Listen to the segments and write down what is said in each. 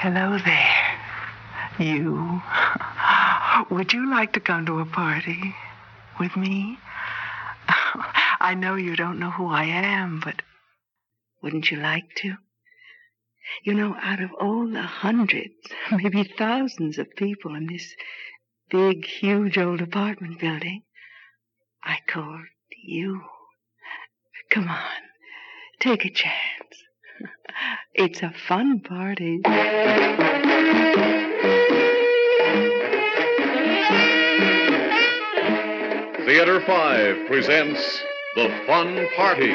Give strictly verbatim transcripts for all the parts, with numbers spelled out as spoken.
Hello there. You. Would you like to come to a party with me? I know you don't know who I am, but wouldn't you like to? You know, out of all the hundreds, maybe thousands of people in this big, huge old apartment building, I called you. Come on, take a chance. It's a fun party. Theater five presents The Fun Party.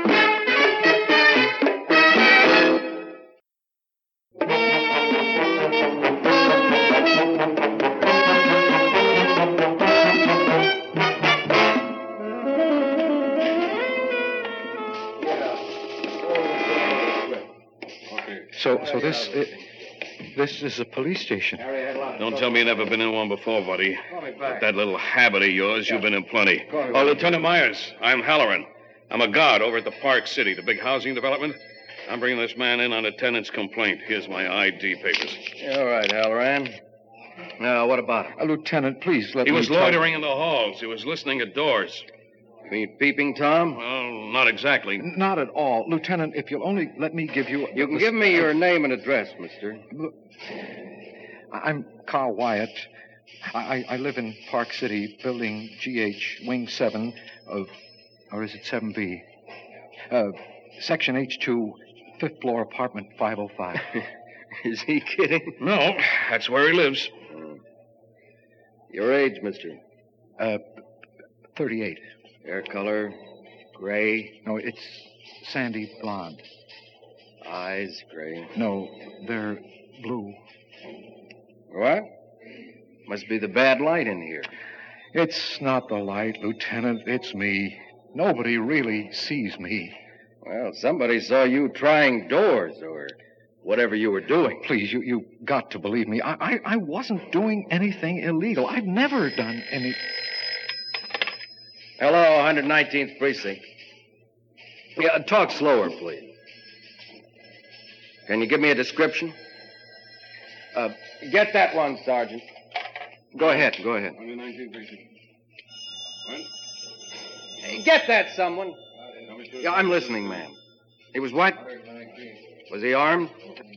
So, so this, uh, this is a police station. Don't tell me you've never been in one before, buddy. With that little habit of yours, you've been in plenty. Oh, Lieutenant Myers, I'm Halloran. I'm a guard over at the Park City, the big housing development. I'm bringing this man in on a tenant's complaint. Here's my I D papers. All right, Halloran. Now, what about him? Uh, Lieutenant, please let He me was talk. loitering in the halls. He was listening at doors. You mean Peeping Tom? Well, not exactly. Not at all. Lieutenant, if you'll only let me give you... You can give me your name and address, mister. Look, I'm Carl Wyatt. I, I live in Park City, building G H, Wing seven of... Or is it seven B? Uh, Section H two, fifth floor, apartment five oh five. Is he kidding? No, that's where he lives. Your age, mister? Uh, thirty-eight. Hair color? Gray? No, it's sandy blonde. Eyes? Gray? No, they're blue. What? Must be the bad light in here. It's not the light, Lieutenant. It's me. Nobody really sees me. Well, somebody saw you trying doors or whatever you were doing. Please, you, you got to believe me. I, I, I wasn't doing anything illegal. I've never done any... Hello, one hundred nineteenth Precinct. Yeah, talk slower, please. Can you give me a description? Uh, get that one, Sergeant. Go ahead, go ahead. one hundred nineteenth Precinct. What? Hey, get that, someone. Yeah, I'm listening, ma'am. He was what? Was he armed?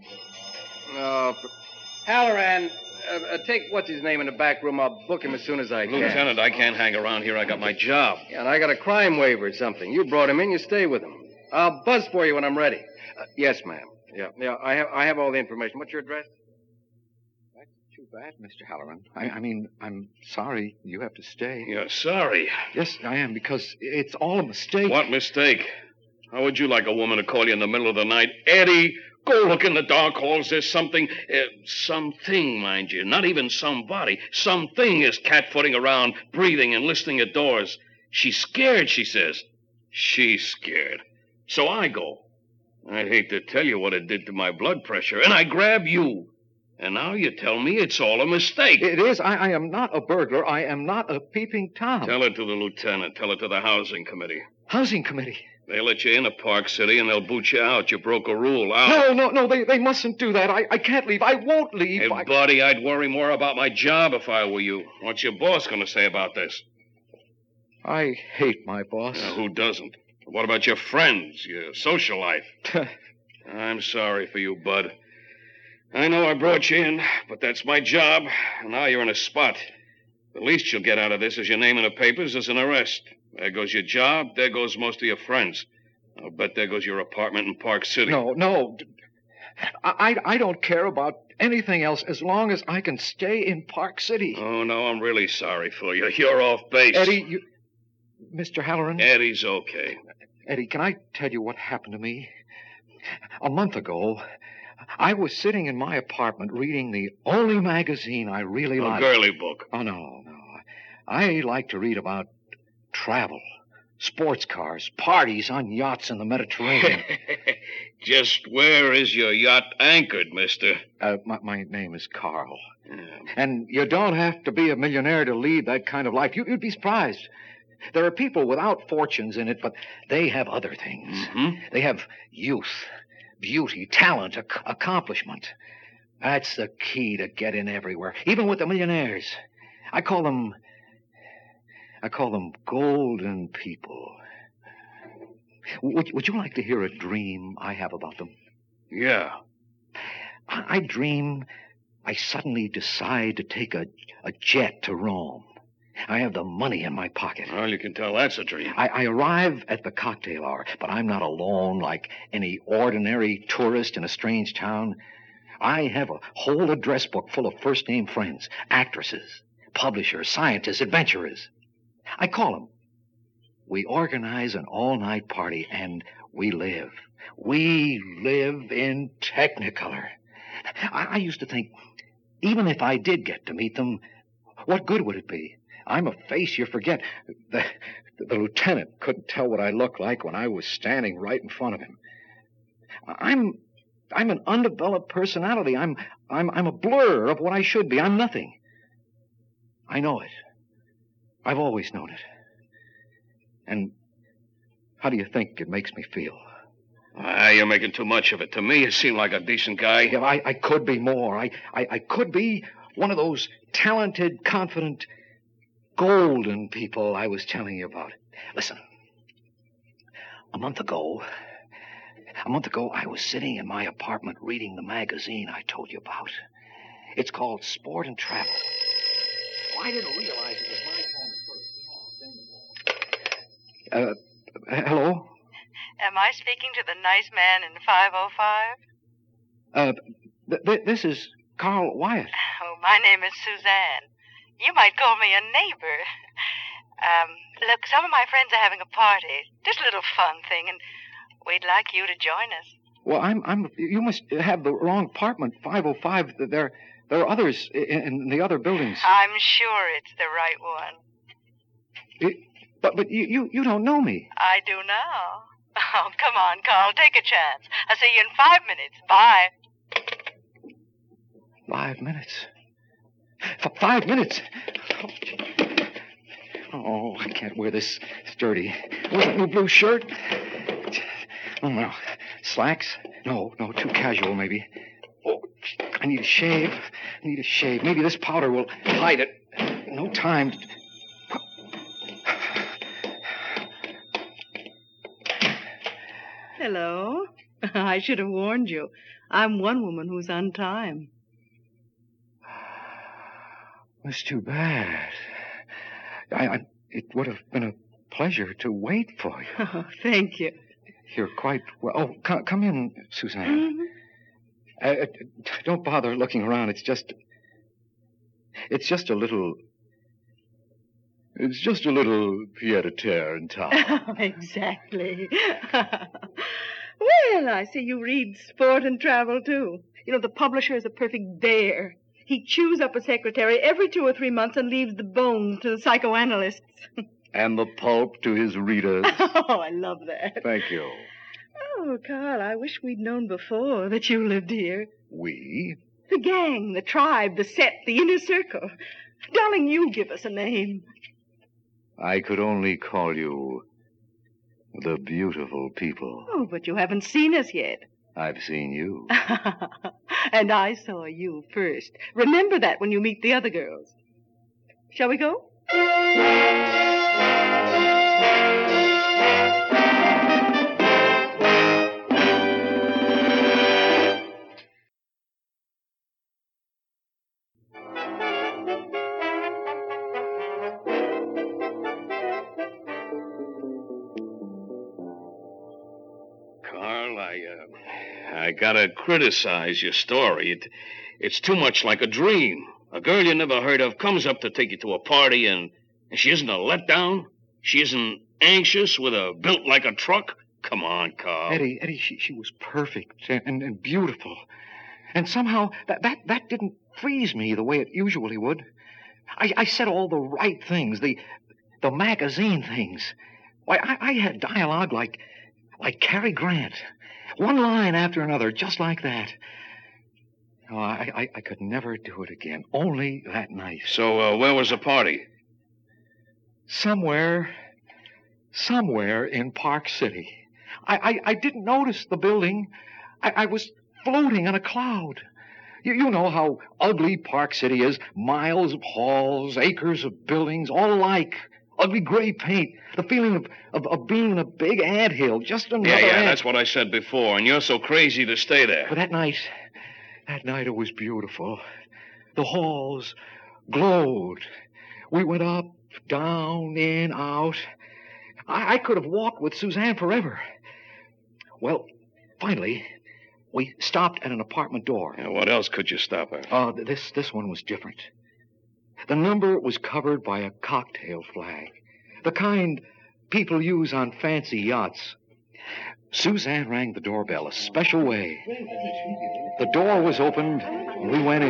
No. Halloran, uh, uh, take what's his name in the back room. I'll book him as soon as I can. Lieutenant, I can't hang around here. I got my job. Yeah, and I got a crime waiver or something. You brought him in, you stay with him. I'll buzz for you when I'm ready. Uh, yes, ma'am. Yeah, yeah, I have I have all the information. What's your address? That's too bad, Mister Halloran. I, I mean, I'm sorry you have to stay. You're sorry. Yes, I am, because it's all a mistake. What mistake? How would you like a woman to call you in the middle of the night? Eddie, go look in the dark halls. There's something, uh, something, mind you. Not even somebody. Something is catfooting around, breathing and listening at doors. She's scared, she says. She's scared. So I go. I'd hate to tell you what it did to my blood pressure. And I grab you. And now you tell me it's all a mistake. It is. I, I am not a burglar. I am not a peeping Tom. Tell it to the lieutenant. Tell it to the housing committee. Housing committee? They'll let you in at Park City and they'll boot you out. You broke a rule. Out. No, no, no. They, they mustn't do that. I, I can't leave. I won't leave. Hey, I... buddy, I'd worry more about my job if I were you. What's your boss going to say about this? I hate my boss. Now, who doesn't? What about your friends, your social life? I'm sorry for you, Bud. I know I brought you in, but that's my job, and now you're in a spot. The least you'll get out of this is your name in the papers as an arrest. There goes your job. There goes most of your friends. I'll bet there goes your apartment in Park City. No, no. I, I, I don't care about anything else as long as I can stay in Park City. Oh, no, I'm really sorry for you. You're off base. Eddie, you... Mister Halloran? Eddie's okay. Eddie, can I tell you what happened to me? A month ago, I was sitting in my apartment reading the only magazine I really A like. girly book. Oh, no, no. I like to read about travel, sports cars, parties on yachts in the Mediterranean. Just where is your yacht anchored, mister? Uh, my, my name is Carl. Yeah. And you don't have to be a millionaire to lead that kind of life. You, you'd be surprised. There are people without fortunes in it, but they have other things. Mm-hmm. They have youth, beauty, talent, ac- accomplishment. That's the key to get in everywhere, even with the millionaires. I call them... I call them golden people. Would, would you like to hear a dream I have about them? Yeah. I, I dream I suddenly decide to take a, a jet to Rome. I have the money in my pocket. Well, you can tell that's a dream. I, I arrive at the cocktail hour, but I'm not alone like any ordinary tourist in a strange town. I have a whole address book full of first-name friends, actresses, publishers, scientists, adventurers. I call them. We organize an all-night party, and we live. We live in Technicolor. I, I used to think, even if I did get to meet them, what good would it be? I'm a face you forget. The, the lieutenant couldn't tell what I looked like when I was standing right in front of him. I'm I'm an undeveloped personality. I'm I'm I'm a blur of what I should be. I'm nothing. I know it. I've always known it. And how do you think it makes me feel? Ah, you're making too much of it. To me, you seem like a decent guy. Yeah, I, I could be more. I, I, I could be one of those talented, confident, golden people I was telling you about. Listen, a month ago, a month ago, I was sitting in my apartment reading the magazine I told you about. It's called Sport and Travel. Oh, I didn't realize it was my phone first. Uh, hello? Am I speaking to the nice man in five oh five? Uh, th- th- this is Carl Wyatt. Oh, my name is Suzanne. You might call me a neighbor. Um, look, some of my friends are having a party. Just a little fun thing, and we'd like you to join us. Well, I'm, I'm, you must have the wrong apartment, five oh five. There, there are others in, in the other buildings. I'm sure it's the right one. It, but, but you, you, you don't know me. I do now. Oh, come on, Carl, take a chance. I'll see you in five minutes. Bye. Five minutes. F- five minutes. Oh, I can't wear this. It's dirty. Where's that new blue shirt? Oh, no. Slacks? No, no, too casual, maybe. Oh, I need a shave. I need a shave. Maybe this powder will hide it. No time. Hello. I should have warned you. I'm one woman who's on time. That's too bad. I, I, it would have been a pleasure to wait for you. Oh, thank you. You're quite well. Oh, come, come in, Suzanne. Mm-hmm. Uh, don't bother looking around. It's just... It's just a little... It's just a little pied-à-terre in town. Oh, exactly. Well, I see you read Sport and Travel, too. You know, the publisher is a perfect bear. He chews up a secretary every two or three months and leaves the bones to the psychoanalysts. And the pulp to his readers. Oh, I love that. Thank you. Oh, Carl, I wish we'd known before that you lived here. We? The gang, the tribe, the set, the inner circle. Darling, you give us a name. I could only call you the beautiful people. Oh, but you haven't seen us yet. I've seen you. And I saw you first. Remember that when you meet the other girls. Shall we go? Carl, I, uh, I gotta criticize your story. It, it's too much like a dream. A girl you never heard of comes up to take you to a party, and, and she isn't a letdown? She isn't anxious with a built like a truck? Come on, Carl. Eddie, Eddie, she, she was perfect and, and, and beautiful. And somehow that, that, that didn't freeze me the way it usually would. I, I said all the right things, the the magazine things. Why, I, I had dialogue like like Cary Grant. One line after another, just like that. Oh, I, I, I could never do it again. Only that night. So, uh, where was the party? Somewhere, somewhere in Park City. I, I, I didn't notice the building. I, I was floating on a cloud. You, you know how ugly Park City is. Miles of halls, acres of buildings, all alike. Ugly gray paint. The feeling of, of, of being in a big anthill. Just another Yeah, yeah, ant. that's what I said before, and you're so crazy to stay there. But that night, that night it was beautiful. The halls glowed. We went up, down, in, out. I, I could have walked with Suzanne forever. Well, finally, we stopped at an apartment door. Yeah, what else could you stop at? Uh, this, this one was different. The number was covered by a cocktail flag, the kind people use on fancy yachts. Suzanne rang the doorbell a special way. The door was opened, and we went in.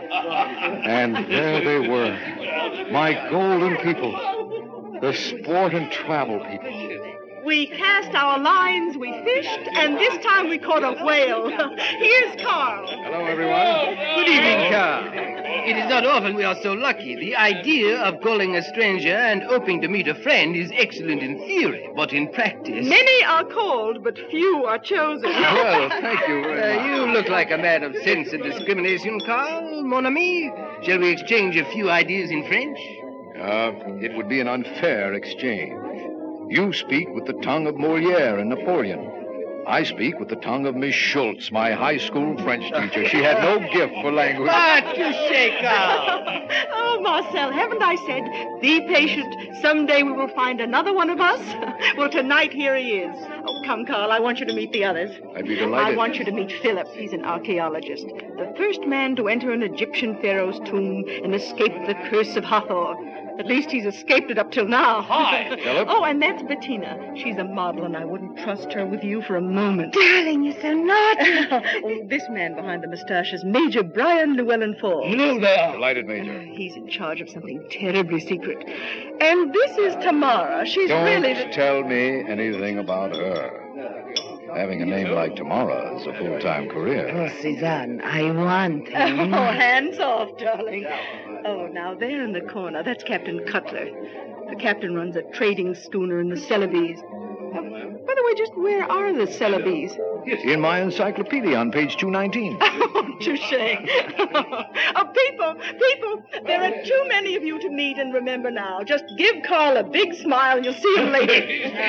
And there they were, my golden people, the sport and travel people. We cast our lines, we fished, and this time we caught a whale. Here's Carl. Hello, everyone. Good evening, Carl. It is not often we are so lucky. The idea of calling a stranger and hoping to meet a friend is excellent in theory, but in practice... Many are called, but few are chosen. Well, thank you very much. Uh, you look like a man of sense and discrimination, Carl, mon ami. Shall we exchange a few ideas in French? Uh, it would be an unfair exchange. You speak with the tongue of Molière and Napoleon. I speak with the tongue of Miss Schultz, my high school French teacher. She had no gift for language. Ah, touché, Carl. Oh, Marcel, haven't I said, be patient. Someday we will find another one of us. Well, tonight, here he is. Oh, come, Carl, I want you to meet the others. I'd be delighted. I want you to meet Philip. He's an archaeologist. The first man to enter an Egyptian pharaoh's tomb and escape the curse of Hathor. At least he's escaped it up till now. Hi, Philip. Oh, and that's Bettina. She's a model, and I wouldn't trust her with you for a moment. Darling, you're so naughty. Oh, this man behind the mustache is Major Brian Llewellyn Fall. Hello there. Delighted, Major. He's in charge of something terribly secret. And this is Tamara. She's Don't really... The... tell me anything about her. Having a name like Tamara is a full-time career. Oh, Suzanne, I want him. Oh, hands off, darling. Oh, now, there in the corner, that's Captain Cutler. The captain runs a trading schooner in the Celebes. Uh, by the way, just where are the Celebes? In my encyclopedia on page two nineteen. Oh, touché. Oh, people, people, there are too many of you to meet and remember now. Just give Carl a big smile and you'll see him later.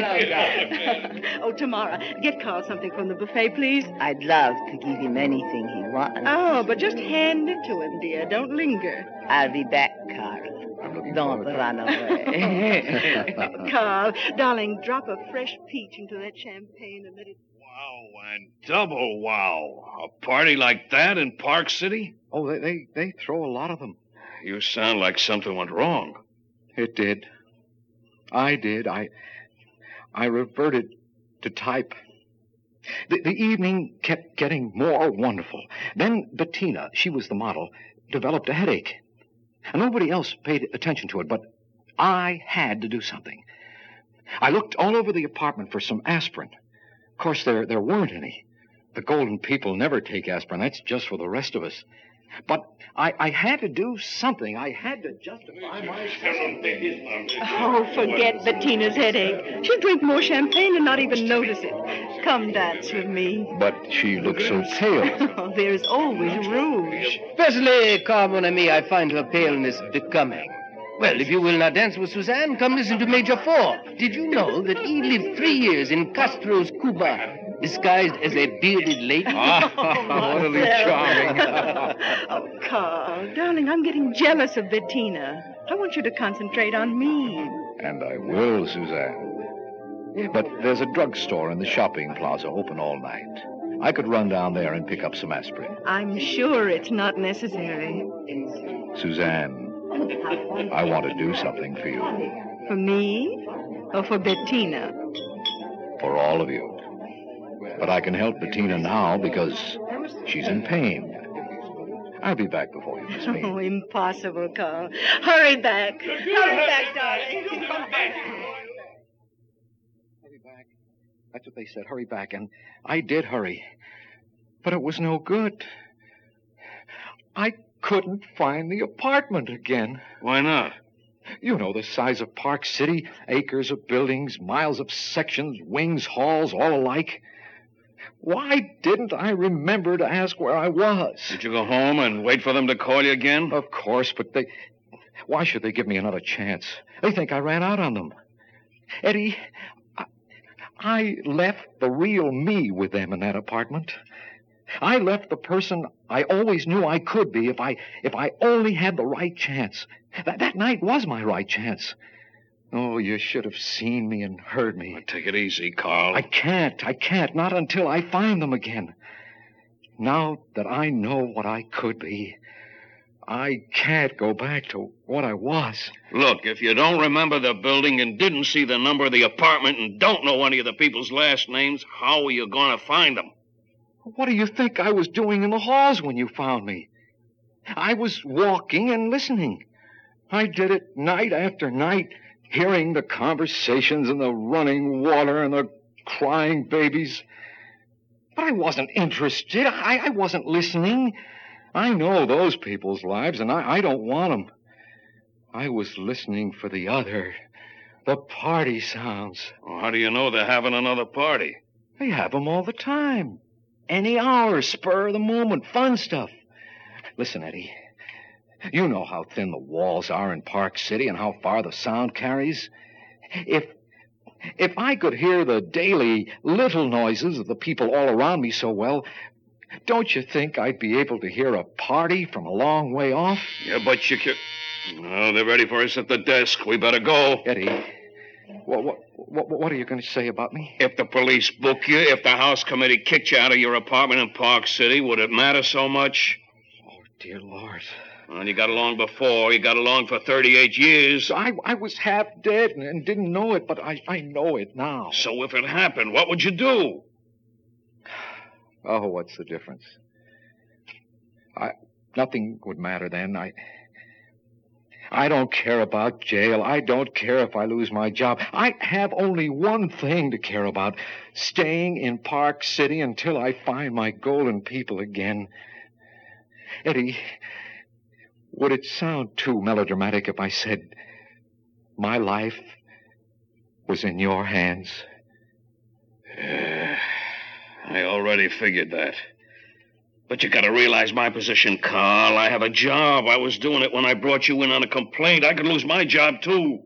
Hello, Carl. Oh, Tamara, get Carl something from the buffet, please. I'd love to give him anything he wants. Oh, but just hand it to him, dear. Don't linger. I'll be back, Carl. Don't run away. Carl, darling, drop a fresh peach into that champagne and let it... Wow, and double wow. A party like that in Park City? Oh, they, they, they throw a lot of them. You sound like something went wrong. It did. I did. I I reverted to type. The, the evening kept getting more wonderful. Then Bettina, she was the model, developed a headache. And nobody else paid attention to it, but I had to do something. I looked all over the apartment for some aspirin. Of course, there, there weren't any. The golden people never take aspirin. That's just for the rest of us. But I, I had to do something. I had to justify myself. Oh, forget Bettina's headache. She'll drink more champagne and not even notice it. Come dance with me. But she looks so pale. Oh, there's always rouge. Personally, Carl, mon ami, I find her paleness becoming. Well, if you will not dance with Suzanne, come listen to Major Fall. Did you know that he lived three years in Castro's Cuba, disguised as a bearded lady? Ah, utterly charming. Oh, Carl, darling, I'm getting jealous of Bettina. I want you to concentrate on me. And I will, Suzanne. But there's a drugstore in the shopping plaza open all night. I could run down there and pick up some aspirin. I'm sure it's not necessary. Suzanne, I want to do something for you. For me or for Bettina? For all of you. But I can help Bettina now because she's in pain. I'll be back before you, Miss Mead. Oh, impossible, Carl. Hurry back. Hurry back, darling. Come back. Hurry back. That's what they said. Hurry back. And I did hurry. But it was no good. I couldn't find the apartment again. Why not? You know the size of Park City. Acres of buildings, miles of sections, wings, halls, all alike. Why didn't I remember to ask where I was? Did you go home and wait for them to call you again? Of course, but they... Why should they give me another chance? They think I ran out on them. Eddie, I, I left the real me with them in that apartment. I left the person I always knew I could be if I if I only had the right chance. That, that night was my right chance. Oh, you should have seen me and heard me. Well, take it easy, Carl. I can't. I can't. Not until I find them again. Now that I know what I could be, I can't go back to what I was. Look, if you don't remember the building and didn't see the number of the apartment and don't know any of the people's last names, how are you going to find them? What do you think I was doing in the halls when you found me? I was walking and listening. I did it night after night, hearing the conversations and the running water and the crying babies. But I wasn't interested. I, I wasn't listening. I know those people's lives, and I, I don't want them. I was listening for the other, the party sounds. Well, how do you know they're having another party? They have them all the time. Any hour, spur of the moment, fun stuff. Listen, Eddie, you know how thin the walls are in Park City and how far the sound carries. If if I could hear the daily little noises of the people all around me so well, don't you think I'd be able to hear a party from a long way off? Yeah, but you can... No, they're ready for us at the desk. We better go. Eddie, what, what, what, what are you going to say about me? If the police book you, if the House Committee kicked you out of your apartment in Park City, would it matter so much? Oh, dear Lord. Well, you got along before. You got along for thirty-eight years. I, I was half dead and, and didn't know it, but I, I know it now. So if it happened, what would you do? Oh, what's the difference? I nothing would matter then. I I don't care about jail. I don't care if I lose my job. I have only one thing to care about, staying in Park City until I find my golden people again. Eddie, would it sound too melodramatic if I said my life was in your hands? Uh, I already figured that. But you gotta realize my position, Carl. I have a job. I was doing it when I brought you in on a complaint. I could lose my job, too.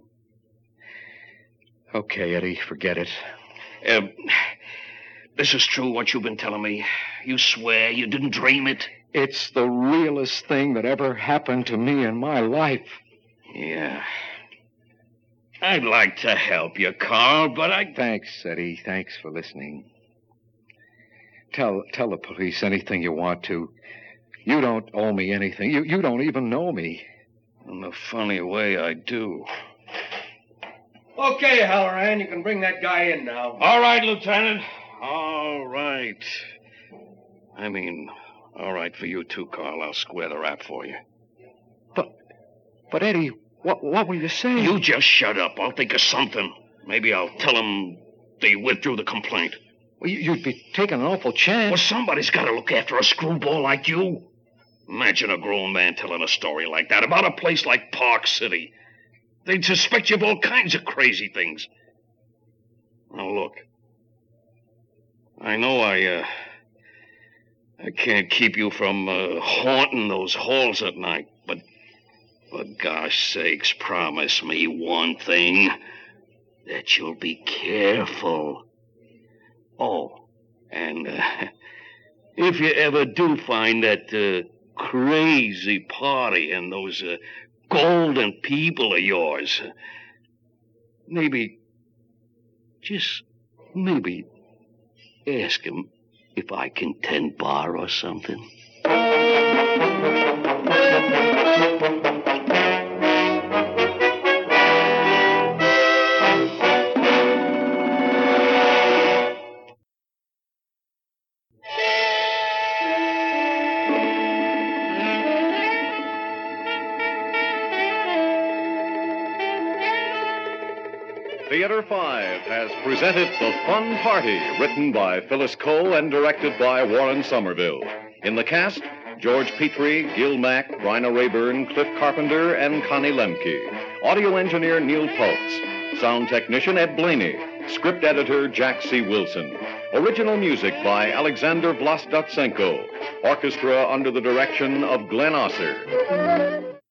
Okay, Eddie, forget it. Uh, this is true, what you've been telling me. You swear you didn't dream it? It's the realest thing that ever happened to me in my life. Yeah. I'd like to help you, Carl, but I... Thanks, Eddie. Thanks for listening. Tell tell the police anything you want to. You don't owe me anything. You, you don't even know me. In a funny way, I do. Okay, Halloran, you can bring that guy in now. All right, Lieutenant. All right. I mean, all right for you too, Carl. I'll square the rap for you. But, but Eddie, what what will you say? You just shut up. I'll think of something. Maybe I'll tell them they withdrew the complaint. Well, you'd be taking an awful chance. Well, somebody's got to look after a screwball like you. Imagine a grown man telling a story like that about a place like Park City. They'd suspect you of all kinds of crazy things. Now, look. I know I, uh... I can't keep you from uh, haunting those halls at night, but... For gosh sakes, promise me one thing. That you'll be careful. Oh, and uh, if you ever do find that uh, crazy party and those uh, golden people of yours, maybe, just maybe, ask him if I can tend bar or something. Theater five has presented The Fun Party, written by Phyllis Cole and directed by Warren Somerville. In the cast, George Petrie, Gil Mack, Bryna Rayburn, Cliff Carpenter, and Connie Lemke. Audio engineer Neil Pultz. Sound technician Ed Blaney. Script editor Jack C. Wilson. Original music by Alexander Vlastotsenko. Orchestra under the direction of Glenn Osser.